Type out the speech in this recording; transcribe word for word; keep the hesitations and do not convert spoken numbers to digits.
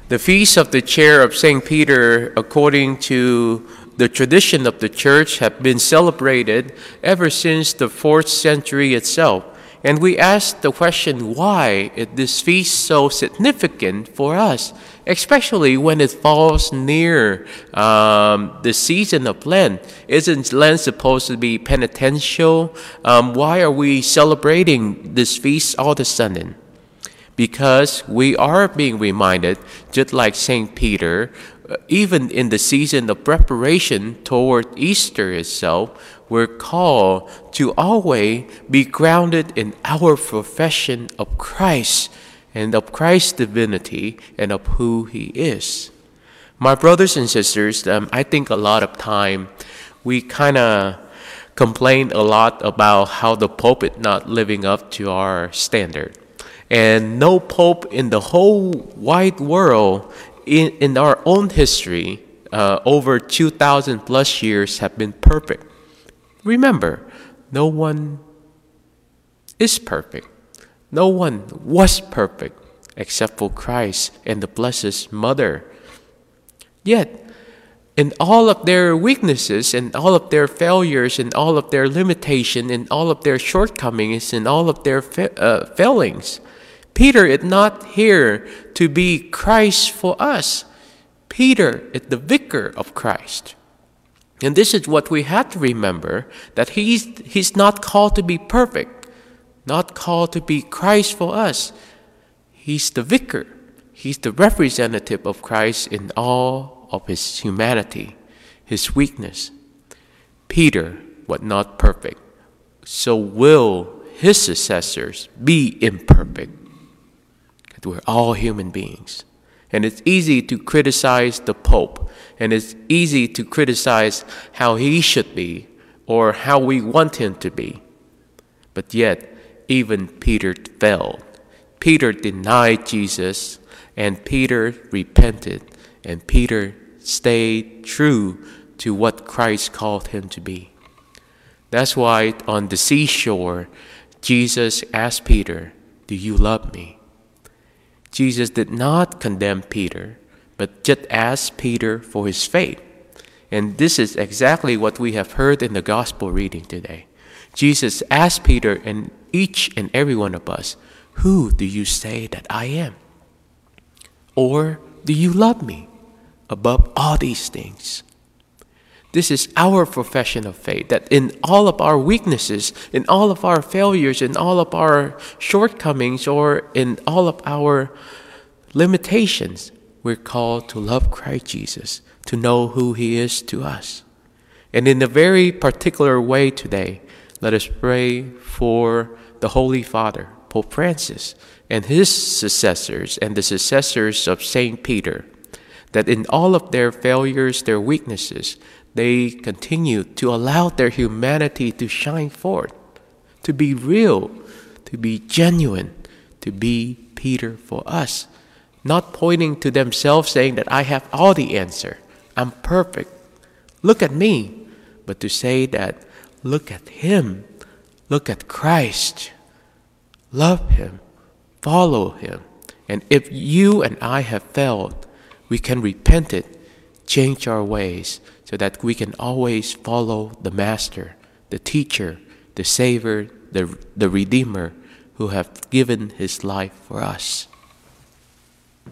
The Feast of the Chair of Saint Peter, according to the tradition of the Church, have been celebrated ever since the fourth century itself. And we ask the question, why is this feast so significant for us, especially when it falls near um, the season of Lent? Isn't Lent supposed to be penitential? Um, why are we celebrating this feast all of a sudden? Because we are being reminded, just like Saint Peter, even in the season of preparation toward Easter itself, we're called to always be grounded in our profession of Christ and of Christ's divinity and of who He is. My brothers and sisters, um, I think a lot of time we kind of complain a lot about how the Pope is not living up to our standard. And no pope in the whole wide world, in, in our own history, uh, over two thousand plus years, have been perfect. Remember, no one is perfect. No one was perfect except for Christ and the Blessed Mother. Yet, in all of their weaknesses, and all of their failures, and all of their limitations, and all of their shortcomings, and all of their fa- uh, failings, Peter is not here to be Christ for us. Peter is the vicar of Christ. And this is what we have to remember, that he's, he's not called to be perfect, not called to be Christ for us. He's the vicar. He's the representative of Christ in all of His humanity, His weakness. Peter was not perfect, so will his successors be imperfect. We're all human beings. And it's easy to criticize the Pope. And it's easy to criticize how he should be or how we want him to be. But yet, even Peter failed. Peter denied Jesus, and Peter repented, and Peter stayed true to what Christ called him to be. That's why on the seashore, Jesus asked Peter, "Do you love me?" Jesus did not condemn Peter, but just asked Peter for his faith. And this is exactly what we have heard in the gospel reading today. Jesus asked Peter and each and every one of us, "Who do you say that I am? Or do you love me above all these things?" This is our profession of faith, that in all of our weaknesses, in all of our failures, in all of our shortcomings, or in all of our limitations, we're called to love Christ Jesus, to know who He is to us. And in a very particular way today, let us pray for the Holy Father, Pope Francis, and his successors and the successors of Saint Peter, that in all of their failures, their weaknesses, they continue to allow their humanity to shine forth, to be real, to be genuine, to be Peter for us. Not pointing to themselves saying that I have all the answer, I'm perfect, look at me. But to say that, look at Him, look at Christ, love Him, follow Him. And if you and I have failed, we can repent it, change our ways, so that we can always follow the Master, the Teacher, the Savior, the, the Redeemer, who have given His life for us.